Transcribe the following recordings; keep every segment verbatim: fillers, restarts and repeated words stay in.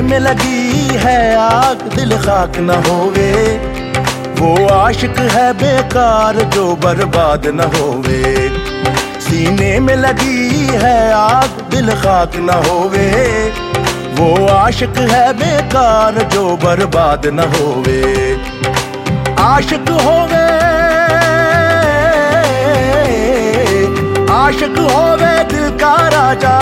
में लगी है आग दिल खाक न होवे, वो आशिक है बेकार जो बर्बाद न होवे। सीने में लगी है आग दिल खाक न होवे, वो आशिक है बेकार जो बर्बाद न होवे। आशिक होवे आशिक होवे दिल का राजा,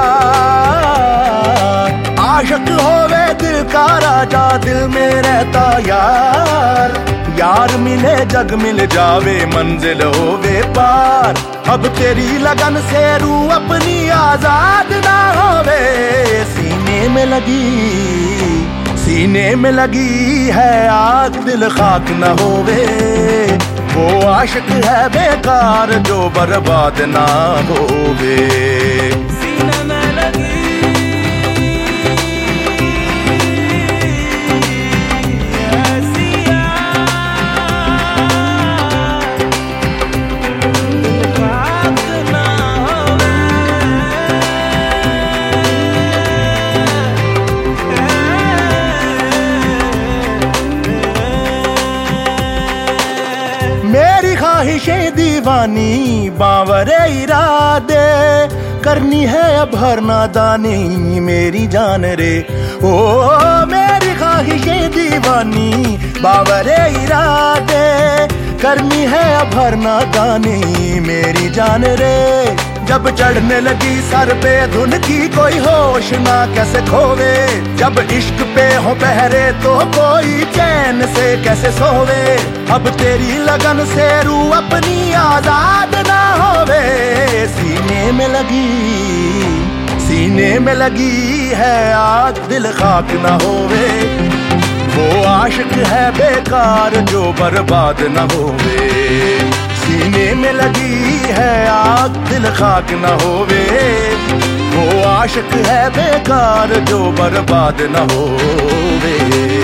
आशिक होवे दिल का राजा, दिल में रहता यार। यार मिले जग मिल जावे, मंजिल होवे पार। अब तेरी लगन से रूह अपनी आजाद ना होवे। सीने में लगी सीने में लगी है आग दिल खाक न होवे, वो आशिक है बेकार जो बर्बाद ना होवे। सीने में लगी ख्वाहिशें दीवानी बावरे इरादे, करनी है अब हर नादानी मेरी जान रे। ओ मेरी ख्वाहिशें दीवानी बावरे इरादे, करनी है अब हर नादानी मेरी जान रे। जब चढ़ने लगी सर पे धुन की कोई होश ना कैसे खोवे, जब इश्क पे हो बहरे तो कोई चैन से कैसे सोवे। अब तेरी लगन से रूह अपनी आजाद ना होवे। सीने में लगी सीने में लगी है आग दिल खाक ना होवे, वो आशिक है बेकार जो बर्बाद न होवे। सीने में लगी है आग दिल खाक न होवे, वो आशिक है बेकार जो बर्बाद न होवे।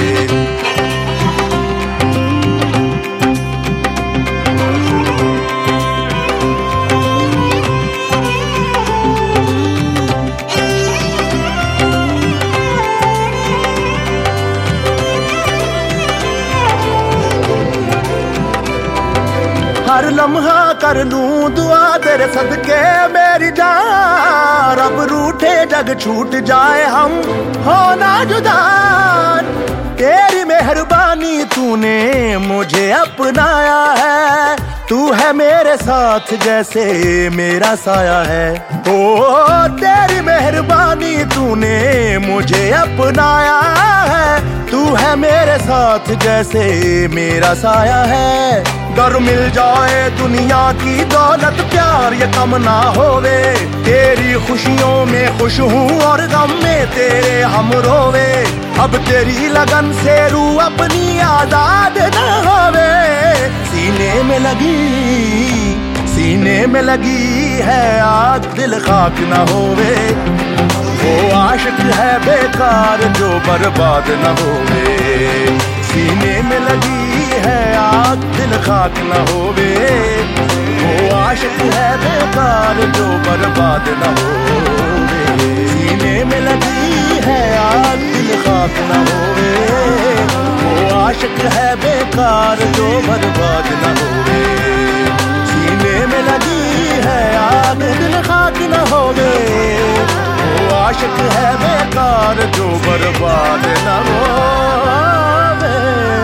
हर लम्हा कर लूं दुआ तेरे सदके मेरी जान। अब रूठे जग छूट जाए हम हो ना जुदा, तेरी मेहरबानी तूने मुझे अपनाया है। तू है मेरे साथ जैसे मेरा साया है। ओ तेरी मेहरबानी तूने मुझे अपनाया है। तू है मेरे साथ जैसे मेरा साया है। गर मिल जाए दुनिया की दौलत प्यार ये कम ना होवे, तेरी खुशियों में खुश हूँ और गम में तेरे हम रोवे। अब तेरी लगन से रूह अपनी आजाद न होवे। सीने में लगी सीने में लगी है आग दिल खाक न होवे, वो आशिक है बेकार जो बर्बाद न होवे। सीने में लगी है आग दिल खाक न होवे, वो आशिक है बेकार जो बर्बाद न होवे। सीने में लगी है आग दिल खाक न होवे, वो आशिक है बेकार जो बर्बाद न होवे। सीने में लगी है आग दिल खाक न होवे, वो आशिक है बेकार जो बर्बाद न होवे।